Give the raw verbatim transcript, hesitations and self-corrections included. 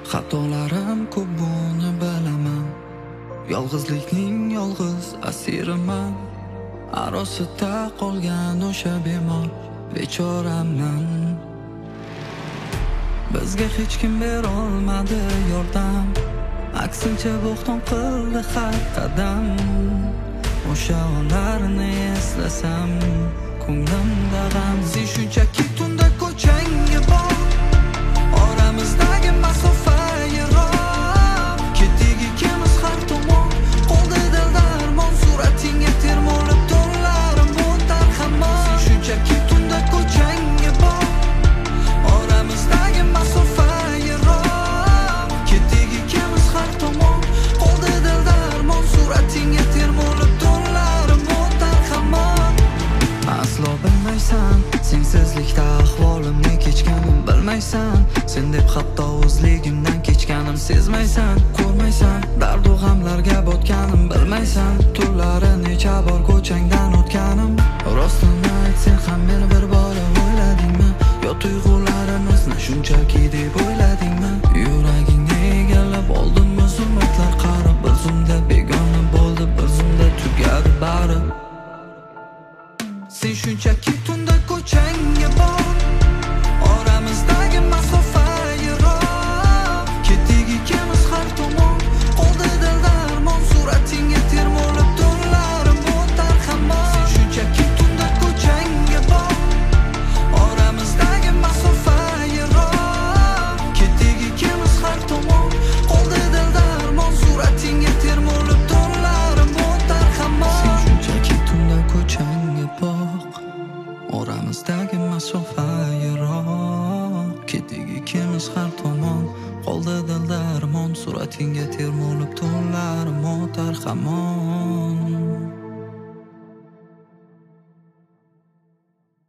Xatolarim ko'p buni bilaman. Yolg'izlikning yolg'iz asiriman. Arosida qolgan o'sha bemor bechoramman. Bizga hech kim bera olmadi yordam. Aksincha bo'xton qildi har qadam. O'sha onlarni eslasam ko'nglimda g'am. Sen shunchaki tunda ko'changga bor. Oramizdagi masofa yiroq. Ketdik ikkimiz har tomon. Qoldi dil darmon. Suratingga termolib tunlarim o'tar hamon. Sen shunchaki tunda ko'changga bor. Oramizdagi masofa yiroq. Ketdik ikkimiz har tomon. Qoldi dil darmon. Suratingga termolib tunlarim o'tar hamon. Aslo bilmaysan, sensizlikda ahvolimni kechganim bilmaysan. Sen deb hatto o'zligimdan kechganim sezmaysan, ko'rmaysan. Dardu g'amlarga botganim bilmaysan. Tunlari necha bor ko'changdan o'tganim. Rostini ayt, sen ham meni bir bora o'yladingmi? Yo tuyg'ularimizni shunchaki deb o'yladingmi? Yuragingni egallab oldimmi zulmatlar qarib? Bir zumda begona bo'ldi, bir zumda tugadi bari. Sen shunchaki tunda ko'changga bor. Oramizdagi masofa yiroq. Ketdik ikkimiz har tomon. Qoldi dil darmon. Suratingga termolib tunlarim o'tar hamon. Sen shunchaki tunda ko'changga bor. Oramizdagi masofa yiroq. Ketdik ikkimiz har tomon. Qoldi dil darmon. Suratingga termolib tunlarim o'tar hamon. Sen shunchaki tunda ko'changga bor. Oramizdagi masofa yiroq. Ketdik ikkimiz har tomon. Qoldi dil darmon. Suratingga termolib tunlarim o'tar hamon.